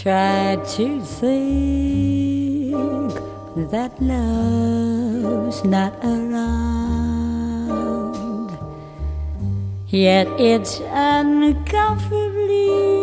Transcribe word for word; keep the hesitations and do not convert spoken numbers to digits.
Try to think that love's not around, yet it's uncomfortably